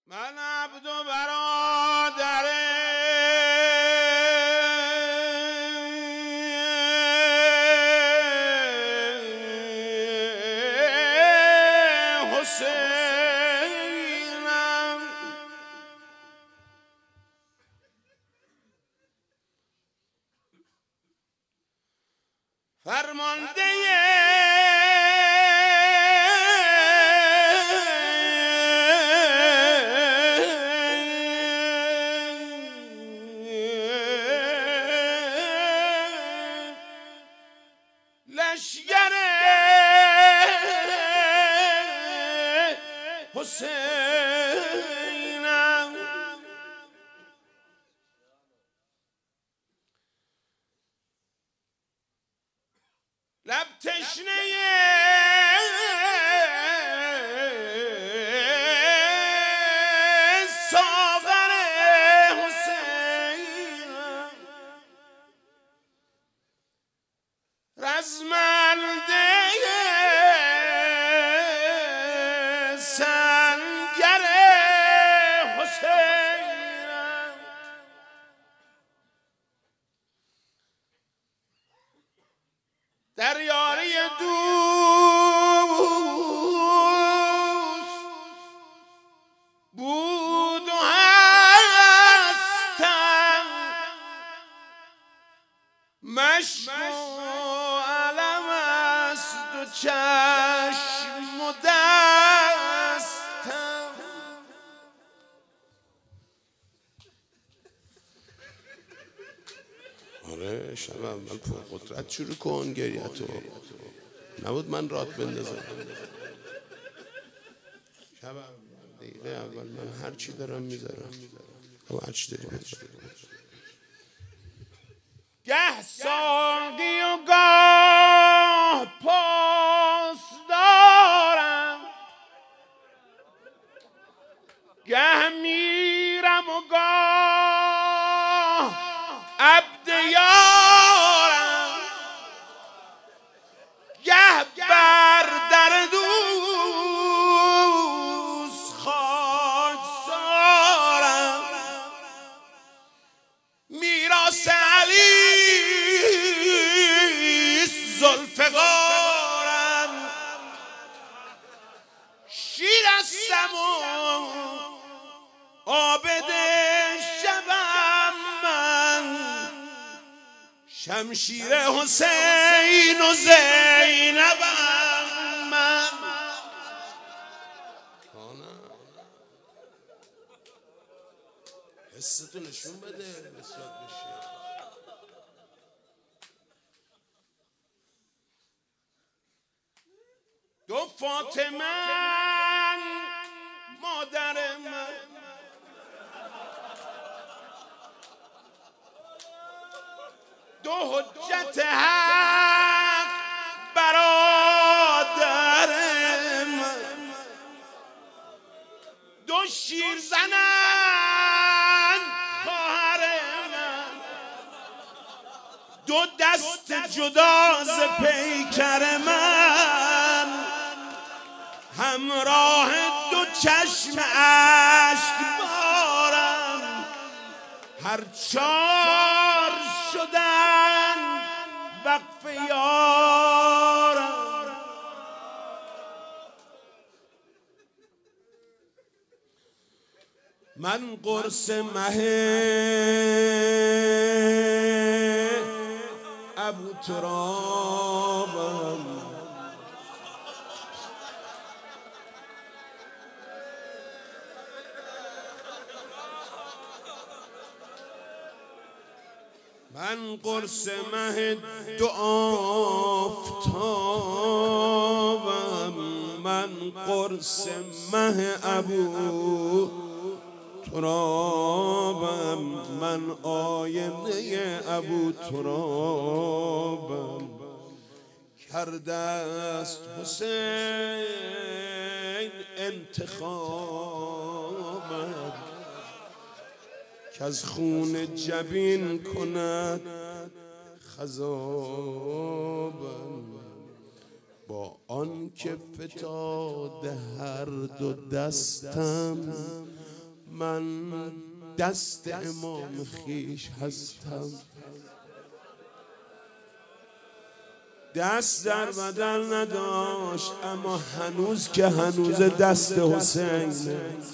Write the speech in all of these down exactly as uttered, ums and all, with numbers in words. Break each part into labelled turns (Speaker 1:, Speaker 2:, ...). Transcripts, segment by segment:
Speaker 1: من عبد و برادر حسینم، فرمانده لشگر حسینم، لب تشنه ساغر حسینم، رزمنده سنگر حسینم، در یاری دوست بود و هستم، مشک و علم است و چشم و دستم، آره شب اول پرقدرت شروع کن گریتو، نبود من رات بندازم. شب دقیقه اول من هر چی دارم میذارم، اما هر چی داری میذارم. گه ساقی و گاه پاس دارم، گه میرم و گاه عبد یارم، گه بر در دوست خاکسارم، میراث علی ذوالفقارم، شیرستم و عابد شبم من، شمشیر حسین و زینبم من. حستو نشون بده نسبت بشه. دو فاطمه مادر من، دو حجت حق برادر من، دو شیرزنن خواهر من، دو دست جدا ز پیکر من، همراه دو چشم اشک بارم، هر چار شدن وقف یارم. من قرص مه ابو ترابم، من قرص مه دو آفتابم، من قرص مه ابو ترابم، من آینه ابو ترابم، کرده است حسین انتخابم، که از خون جبین کند خضابم، با آن که فتاده هر دو دستم من دست امام خیش هستم، دست در بدن نداشت اما هنوز که هنوز دست حسین.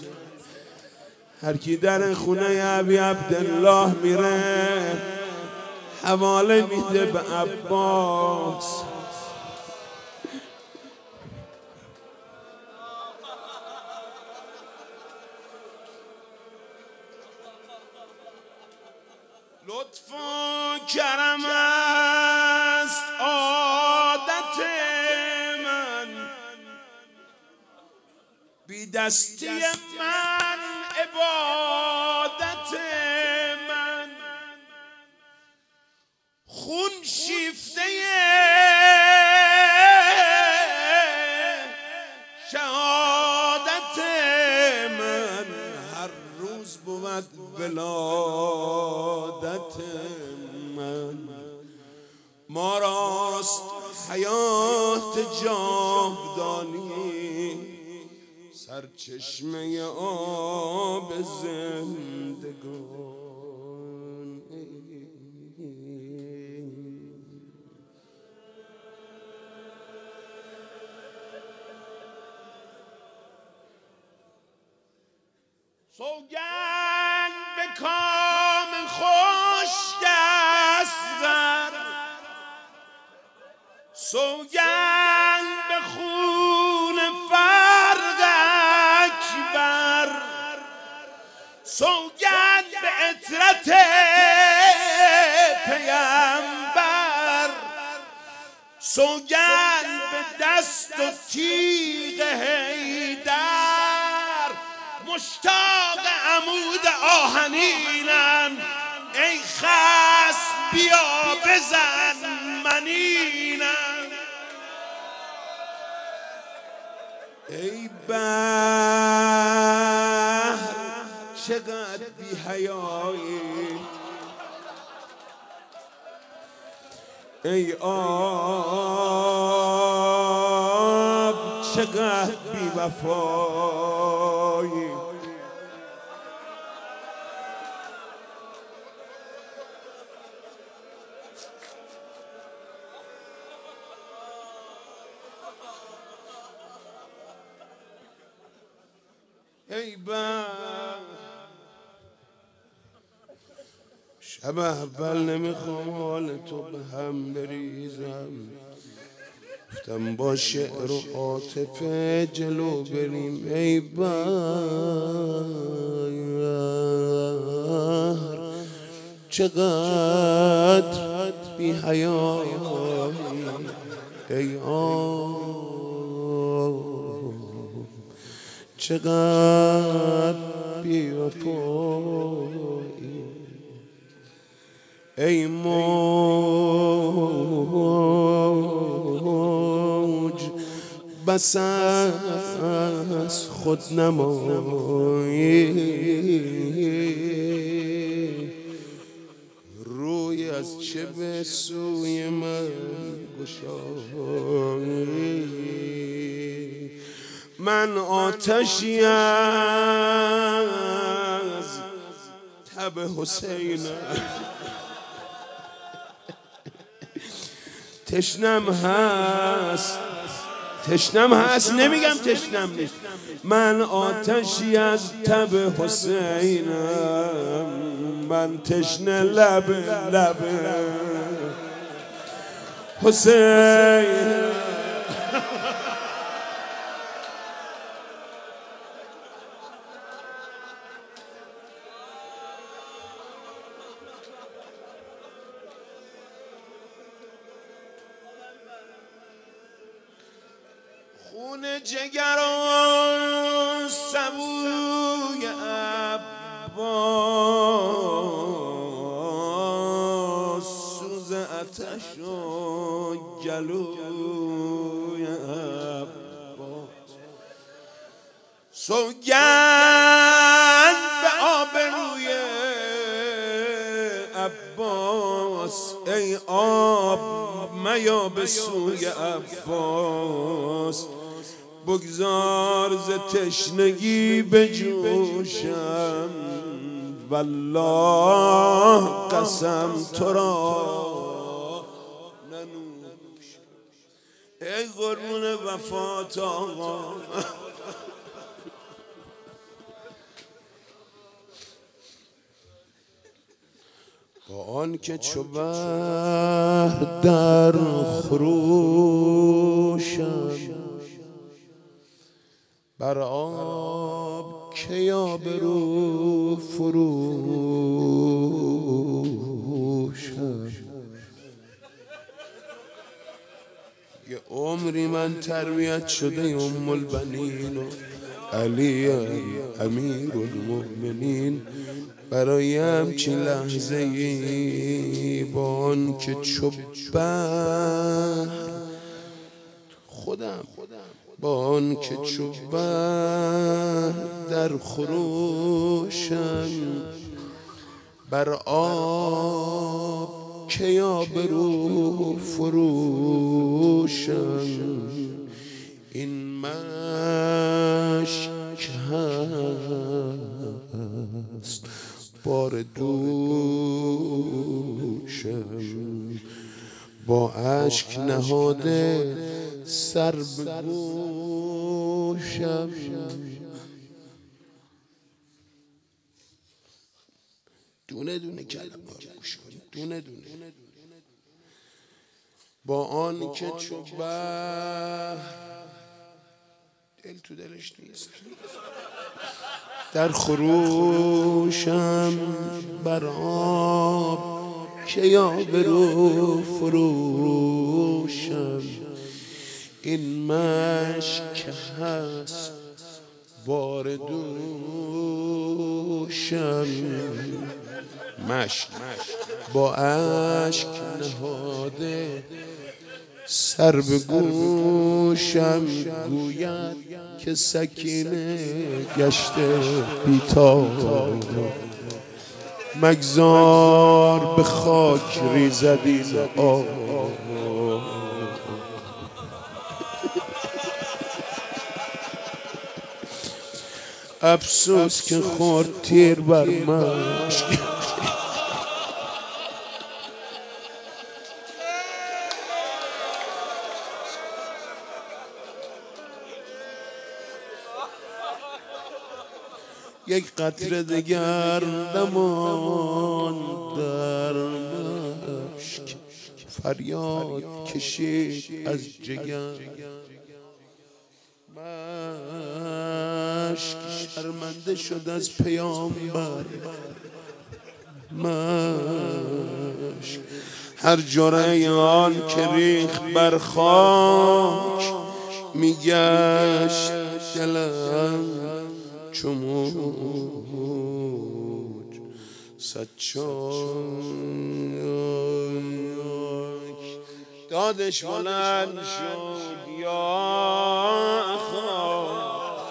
Speaker 1: هر کی در خونه ابی عبدالله میره حواله میده به عباس. لطف و کرم است عادت من، بی دستی من عبادت من، خون شیفته شهادت من، هر روز بود ولادت من. ما راست حیات جاودانی، سرچشمه آب زندگان. سوگند به کام خوش دستور، سوگند به خون فرق اکبر، سوگند به عطرت پیامبر، سوگند به دست و تیغ حیدر. مشتاق عمود آهنینم، ای خصم بیا بزن منینم. ای بحر چقدر بی حیایی، ای آب چقدر بی وفایی. ای بحر شب اول نمیخوام حال تو به هم بریزم، گفتم با شعر و عاطفه جلو بریم. ای بحر چقدر بی حیایی، ای آب چقدر بی وفایی. ای موج بس از خود نمایی، روی از چه به سوی من گشایی. من آتشی از تب حسینم، تشنم هست تشنم هست نمیگم تشنم نیست. من آتشی از تب حسینم، من تشنه لب لب حسین. خون جگر و سبوی عباس، سوز آتش و گلوی عباس، سوگند به آبروی عباس. ای آب میا به سوی عباس، بگذار ز تشنگی بجوشم والله قسم تو را ننوشم. ای قربون وفات آقا با آن که چو بحر در خروشم بر آب که آبرو فروشم. یه عمری من تربیت شده ام البنین و علی امیر المؤمنین برای همچین لحظه ای با آن که چو بحر خودم با آن که چو بحر در خروشم بر آب که آبرو فروشم. این مشک هست بار دوشم با اشک نهاده سر به گوشم. دونه دونه کلمه گوش کنید، دونه دونه. با آن که چو بحر دل تو دلش نیست در خروشم بر آب که آبرو فروشم. این مشک هست بار دوشم مشک با اشک نهاده سر به گوشم گوید که سکینه گشته بی‌تاب مگذار به خاک ریزد این آب. افسوس که خورد تیر بر مشک یک قطره دگر نماند در مشک فریاد کشید از جگر. مشک شرمنده شد از پیامبر مشک هر جرعه آن که ریخت بر خاک میگشت دلم چو موج صد چاک دادش بلند شد یا خدا.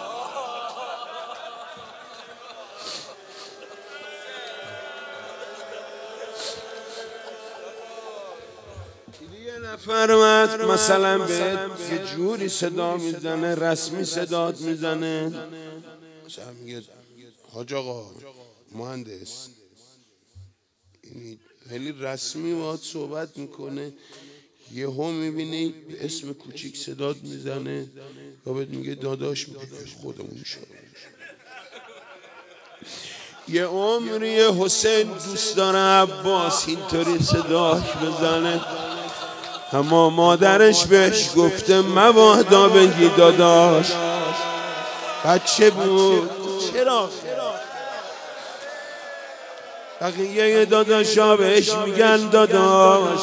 Speaker 1: یه نفر مثلا به یه جوری صدا میزنه رسمی صدات میزنه مثلا میگه حاج آقا مهندس این خیلی رسمی باهات صحبت میکنه یه هم میبینی به اسم کوچیک صدات میزنه یا بهت میگه داداش میگه خودمون شد. یه عمری حسین دوست داره عباس اینطوری صداش بزنه اما مادرش بهش گفته مبادا بگی داداش. بچه بود چرا بقیه داداشا بهش میگن داداش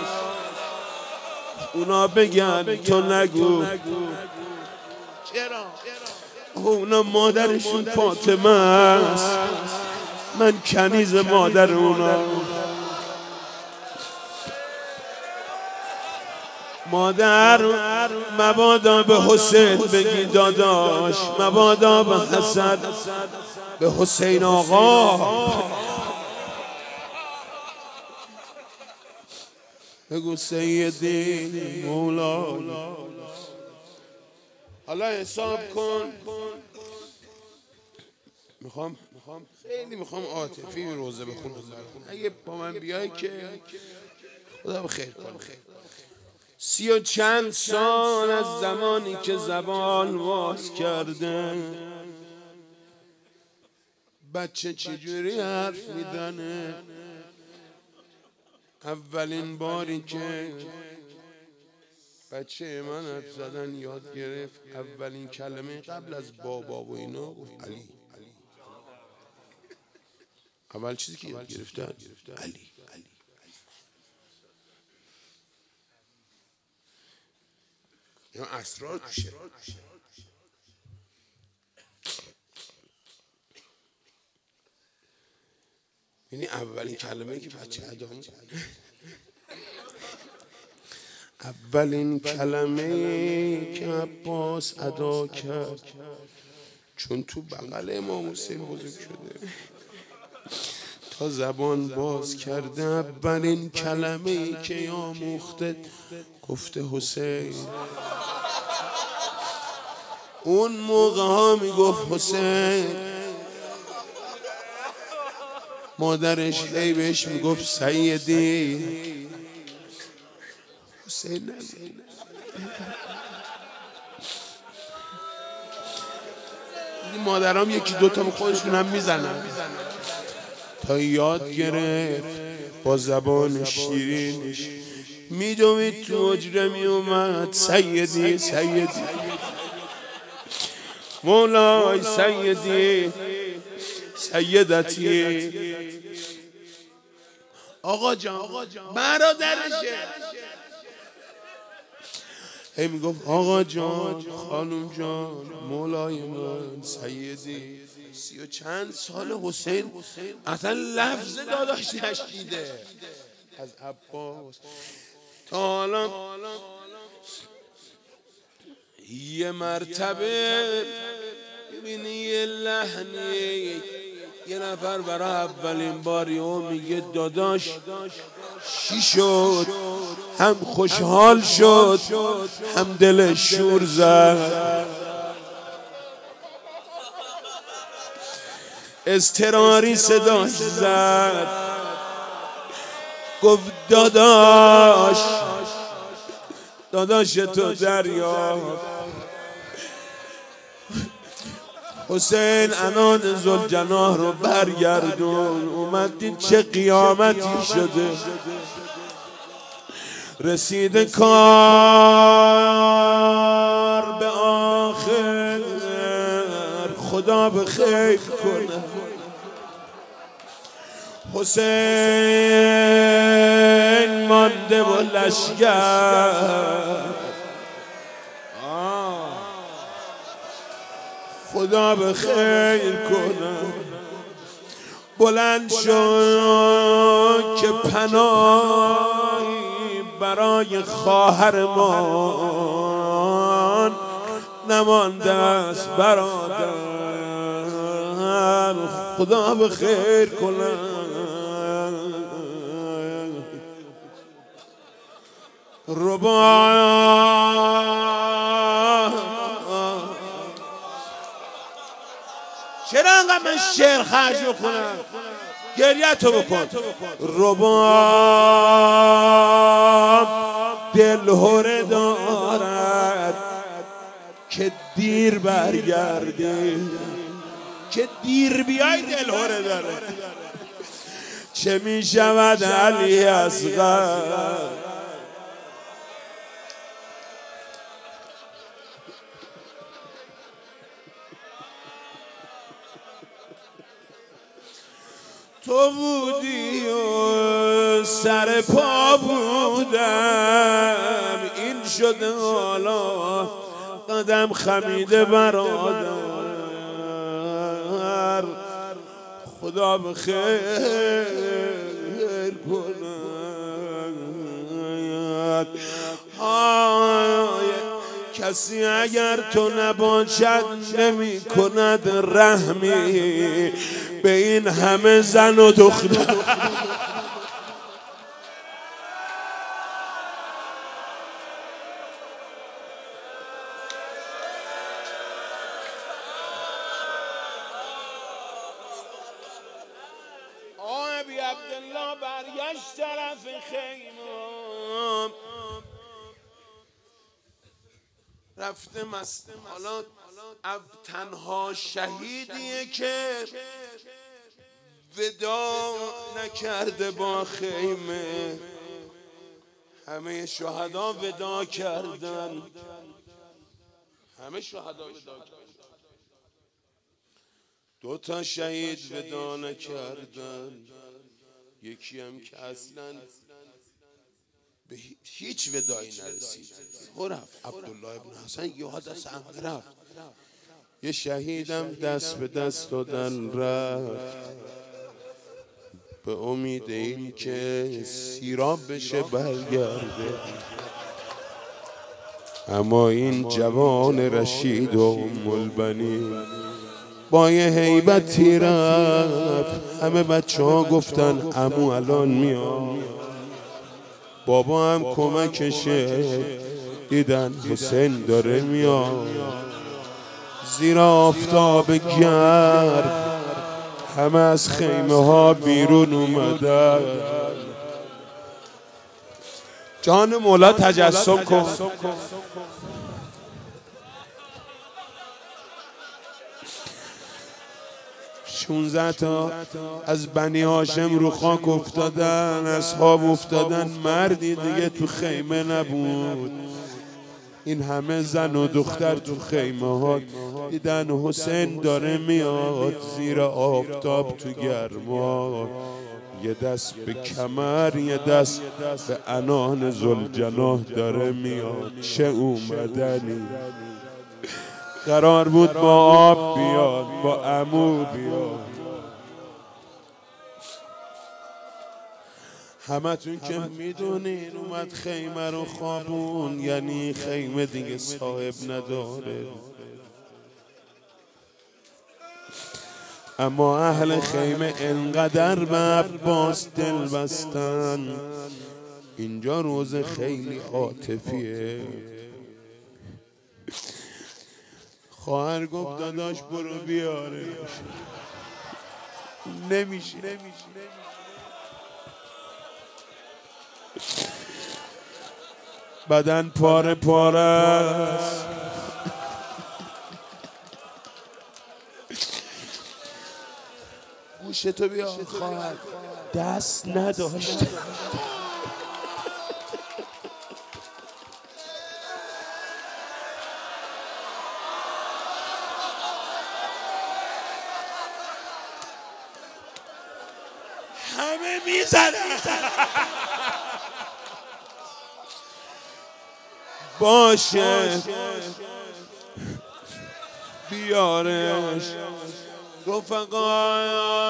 Speaker 1: اونا بگن تو نگو. چرا اونا مادرشون فاطمه است من کنیز مادر اونا. مادر مبادا به حسین بگی داداش مبادا به حسن به حسین آقا بگو سیدی مولا حالا حساب کن میخوام خیلی میخوام عاطفی روزه بخونم براتون. اگه با من بیای که خدا بخیر کنه. سی و چند سال از زمانی که زبان واز کرده بچه چجوری حرف میزنه. اولین باری که بچه من حرف زدن یاد گرفت، اولین کلمه قبل از بابا و اینا گفت علی. اول چیزی که یاد گرفته علی. یا اسرار توشه. یعنی اولین کلمه که بچه ادا اولین کلمه که عباس ادا کرد، چون تو بغل امام حسین بزرگ شده تا زبان باز کرده، اولین کلمه که آموخته گفته حسین. اون موقع ها میگفت حسین، مادرش هی بهش میگفت سیدی. حسین نزید. مادرام یکی دوتا خودشون هم میزنن تا یاد گرفت با زبان شیرینش میدوید تو حجره میومد سیدی سیدی مولای سیدی سیدتی آقا جان برادرشه. هی میگفت آقا جان خانم جان مولای من سیدی. سی و چند سال حسین اصلا لفظ داداش نشیده از عباس تا حالا. یه مرتبه ببینی یه لحنی یه نفر برای اولین بار یهو میگه داداش چی شد؟ هم خوشحال شد هم دلش شور زد. اضطراری صداش زد گفت داداش داداش تو دریاب. حسین عنان ذوالجناح رو برگردون. اومد دید چه قیامتی شده. رسیده کار به آخر، خدا به خیر کنه. حسین مانده و لشگر، خدا به خیر کنه. بلند شد که پناهی برای خواهرمان نمانده است برادر، خدا به خیر کنه. ربا چرا انقدر من شعر خرج بکنم؟ گریه تو بکن. رباب دلهره دارد که دیر برگردی، که دیر بیای دلهره داره. چه می شود علی اصغر؟ تو بودی و سر پا بودم، این شده حالا قدم خمیده برادر، خدا به خیر کند. کسی اگر تو نباشد نمی کند رحمی به این همه زن و دختر. عبدالله برگشت طرف خیمه، رفته مست. حالا تنها شهیدیه که ودا نکرده با خیمه. همه شهدا ودا کردن، همه شهدا ودا کردن، دو تا شهید ودا نکردن، یکی هم که اصلا به هیچ ودایی نرسید. رفت عبدالله ابن حسن یاد از همه رفت. یه شهیدم دست به دست دادن رفت، به امید این که سیراب بشه برگرده. اما این جوان رشید و ام البنین با یه هیبتی رفت. همه بچه ها گفتن عمو الان میاد، بابا هم کمکشه. دیدن حسین داره میاد، زیر آفتاب گرم همه از خیمه ها بیرون اومدن. جان مولا تجسم کن. شونزده تا از بنی هاشم رو خاک افتادن، اصحاب افتادن، مردی دیگه تو خیمه نبود. این همه زن و دختر تو خیمه ها دیدن حسین داره میاد زیر آفتاب تو گرما. یه دست به کمر، یه دست به عنان ذوالجناح داره میاد. چه اومدنی! قرار بود با آب بیاد، با عمو بیاد. همه تون که میدونین اومد خیمه رو خوابون، یعنی خیمه دیگه صاحب نداره. اما اهل خیمه انقدر به عباس دل بستن. اینجا روز خیلی عاطفیه. خواهر گفت داداش برو بیاره، نمیشه. بدن پاره پاره است. گوشتو بیا خواهر، دست نداشت. همه میزنن. باشه بیارش رفقای.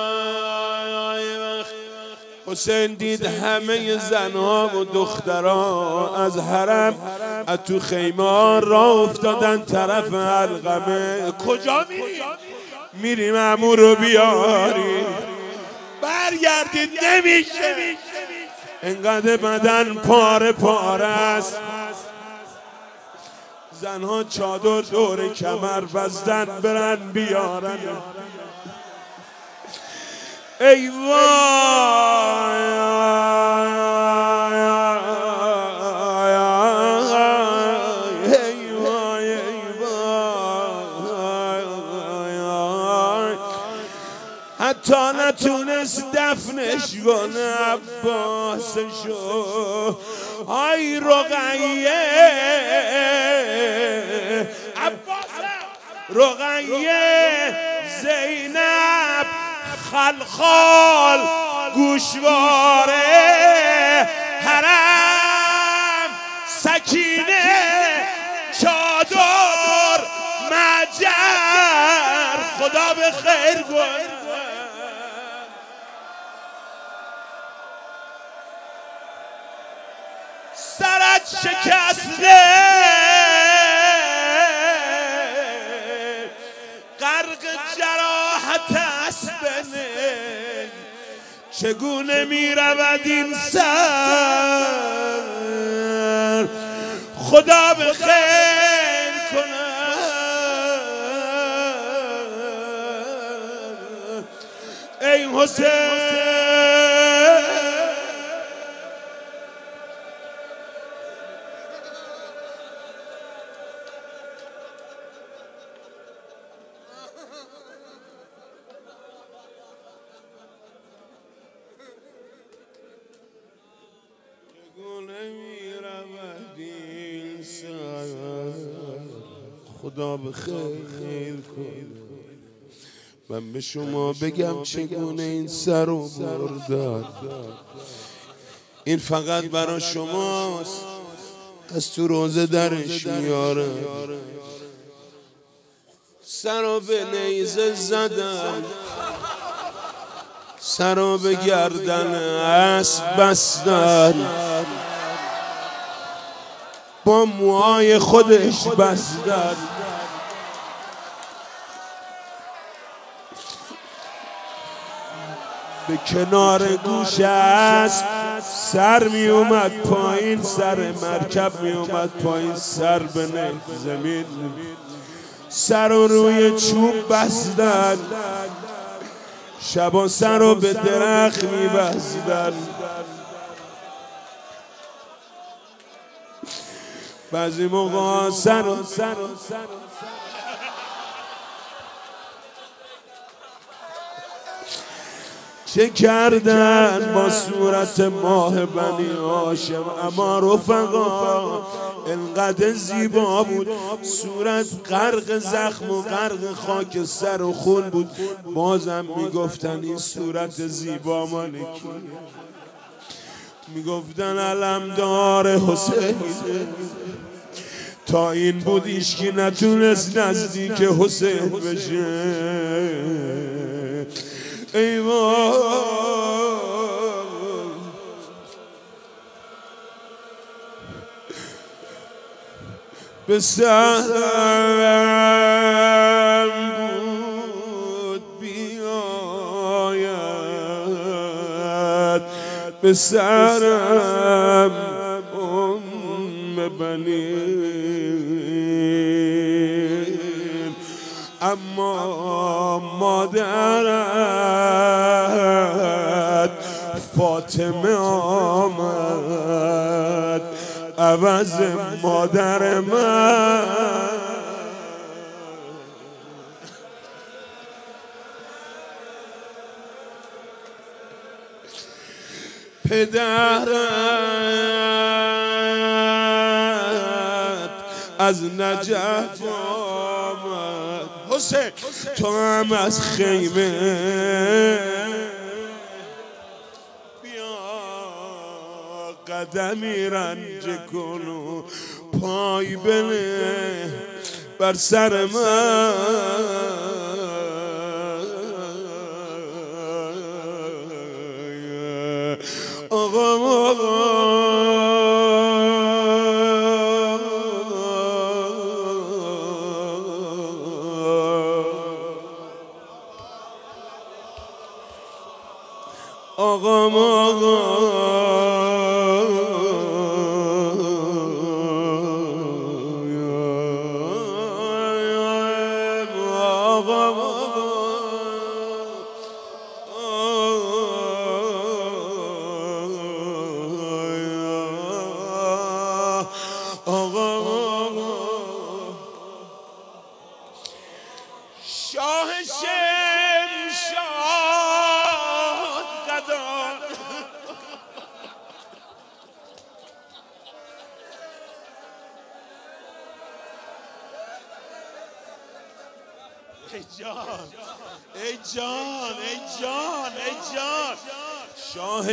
Speaker 1: حسین دید همه زنها و دخترها از حرم از تو خیمه راه افتادن طرف علقمه. کجا میری؟ میریم عمو رو بیاری. برگردید نمیشه، انقدر بدن پاره پاره است. زنها چادر دور کمر بستن برن بیارن. ای وای ای وای ای وای. حتی نتونست دفنش کنه عباسشو. آی رقیه رقیه زینب خلخال گوشواره حرم سکینه چادر مجر. خدا به خیر کنه. سرت شکسته غرق جراحت اسبنه. چگونه می رود این سر؟ خدا به خیر کنه. ای حسین نمیرود این سر خدا به خیر کن. من به شما بگم چگونه این سر رو بردن. این فقط برای شماست، از تو روزه درش میاره. سر رو به نیزه زدن، سر رو به گردن اسب بستن، با موهای خودش بستن. به کنار گوش اسب سر می اومد پایین، سر مرکب می اومد پایین، سر به زمین، سر رو روی چوب بستن، شبا سر رو به درخت می بستن. بعضی موقع سر رو چه کردن با صورت ماه بنی هاشم، اما رفقا انقدر زیبا بود، صورت غرق زخم و غرق خاک سر و خون بود، بازم میگفتن این صورت زیبا مال کیه؟ میگفتن علمدار حسین. تا این بود ایشکی نتونست نزدیک حسین بشه. ای وای به سرم بود بیاید، به سرم ام بنین، اما مادرت فاطمه آمد عوض مادر من. پدرت از نجف آمد. حسین تو هم از خیمه بیا قدمی رنج کن و پای بنه بر سر من. آقا آقا آقا شاه شمشاد قدان ای جان ای جان ای جان ای جان شاه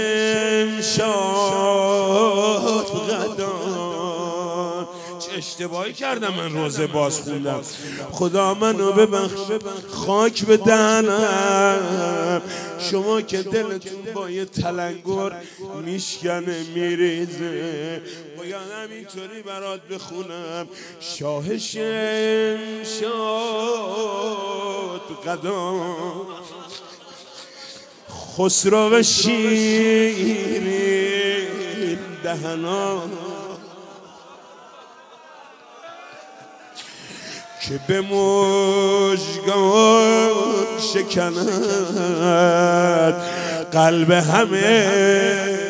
Speaker 1: شمشاد قدان. چه اشتباهی کردم من روزه باز خوندم، خدا منو ببخش، خاک به دهنم. شما که دلتون با یه تلنگر میشکنه میریزه، باید همینطوری برات بخونم. شاه شمشاد قدان، خسرو شیرین دهنا، که به مژگان شکند قلب همه.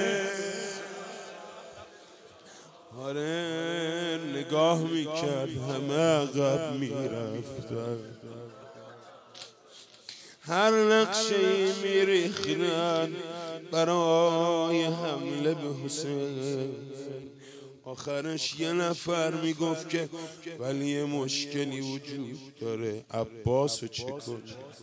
Speaker 1: آره نگاه میکرد همه عقب میرفتن، هر نقشه‌ای میریختن برای حمله به حسین. آخرش یه نفر میگفت که ولی یه مشکلی وجود داره، عباس رو چه کنی؟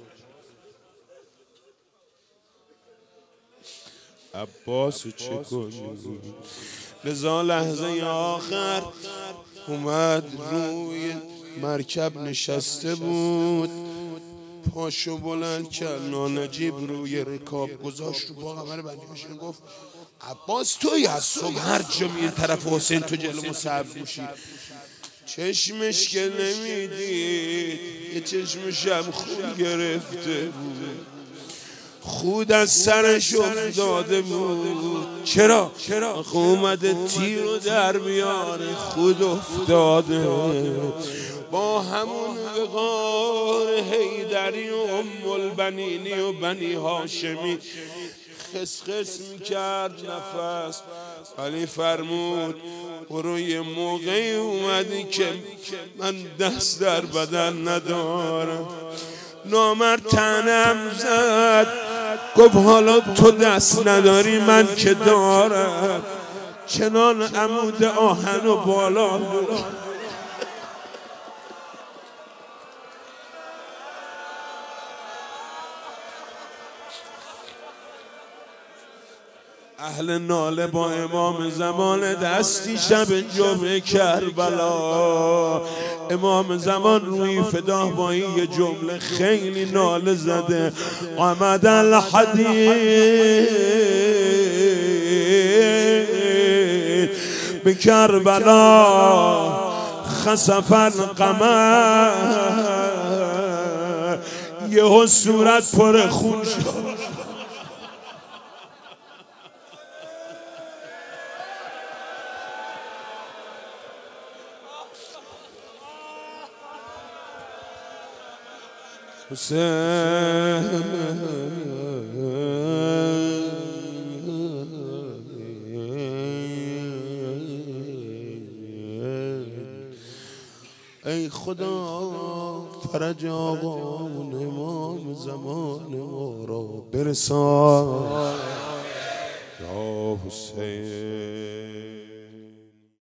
Speaker 1: عباس رو چه کنی؟ لذا لحظه آخر اومد روی مرکب نشسته بود، پاشو بلند کرد، نانجیب روی رکاب گذاشت رو با قمر بندی بشن، گفت عباس توی از صبح هر جا میری طرف حسین تو جلو صبر میشی، چشمش که نمیدید یه چشمش هم خون گرفته بود، خود از سرش افتاده بود. چرا؟ چرا؟ اومده تیر رو در بیاره، خود افتاده با همون وقار حیدری و ام البنینی و بنی هاشمی خسخس میکرد نفس، ولی فرمود برو یه موقعی اومدی که من دست در بدن ندارم. نامرد طعنه‌ام زد، گفت حالا تو دست نداری من که دارم، چنان عمود آهن و بالا بود. اهل ناله با امام زمان دستی شب جمعه کربلا، امام زمان روی فدا با این یه جمله خیلی ناله زده، آمد الحدید به کربلا خسف القمر، یهو صورت پر خون شد. حسین ای خدا فرج آقامون امام زمان ما را برسان یا حسین.